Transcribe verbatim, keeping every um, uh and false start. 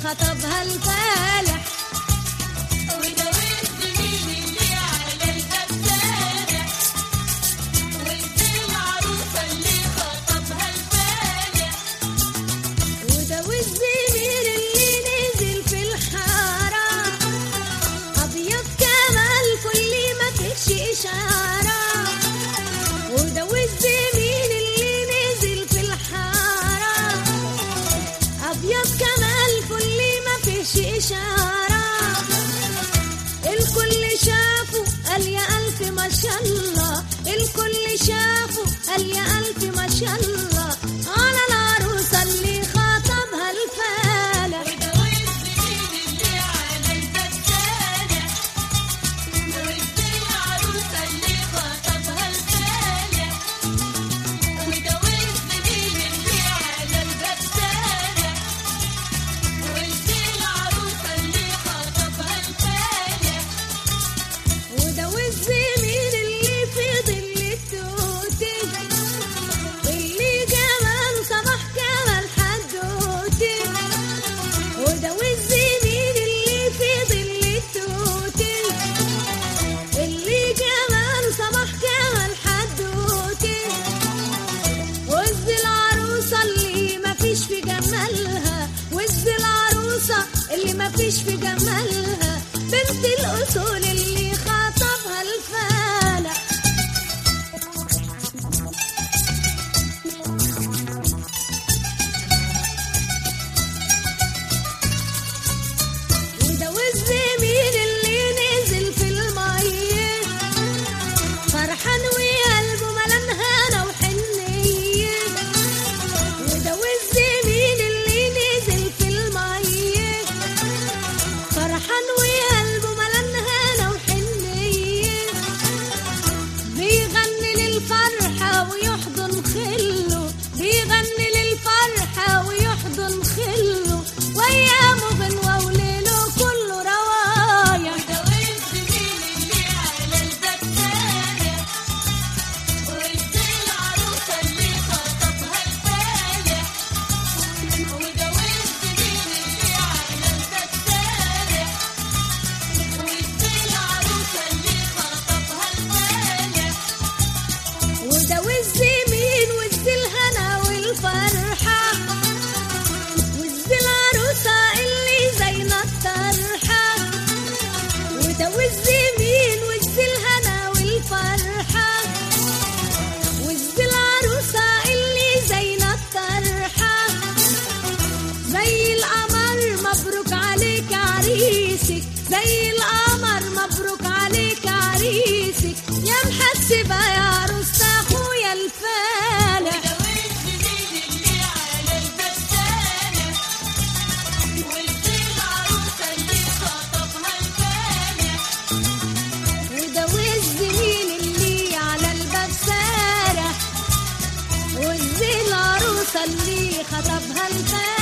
خطبها الفالح. وده والزميل اللي على الباب سارح، وانت العروسة اللي خطبها الفالح. وده والزميل اللي نزل في الحارة، أبيض كمال كل ما فيش إشارة. وده والزميل اللي نزل في الحارة، أبيض كمال كل ما فيش إشارة. الكل شافه قال يا ألف ما شاء الله، الكل شافه قال يا ألف ما شاء الله على العروسة اللي خطبها الفالح. وده والزميل اللي على الباب سارح، وانت العروسة اللي خطبها الفالح. وده والزميل اللي على الباب سارح، وانت العروسة اللي خطبها الفالح. وده والزميل اللي في ظل التوتي، اللي جمال صباح كمال حدوتي. وده والزميل اللي في ظل التوتي، اللي جمال صباح كمال حدوتي. وز العروسة اللي ما فيش في جمالها، وز العروسة اللي ما فيش في جمالها، بنت الأصول اللي خطبها الفالح. وده والزميل اللي نزل في المية، فرحان وقلبه ملان هنا وحنية. وده والزميل اللي نزل في المية، فرحان وقلبه ملان هنا وحنية. بيغني للفرحة ويحضن خله، بيغني للفرحة ويحضن خله، وأيامه غنوة وليله كله روايح. وده والزميل اللي على الباب سارح، وانت العروسة اللي خطبها الفالح. وده والزميل اللي على الباب سارح، وانت العروسة اللي خطبها الفالح. وده والزميل وز الهنا والفرحة، وز العروسة اللي زينة الطرحة. وده والزميل وز الهنا والفرحة، وز العروسة اللي زينة الطرحة. زي القمر مبروك عليك عريسك، زي القمر مبروك عليك عريسك، يا محسبة يا عروسة أخويا الفالح. وده والزميل اللي على الباب سارح، وانت العروسة اللي خطبها الفالح. وده والزميل اللي على الباب سارح، وز العروسة اللي خطبها الفالح.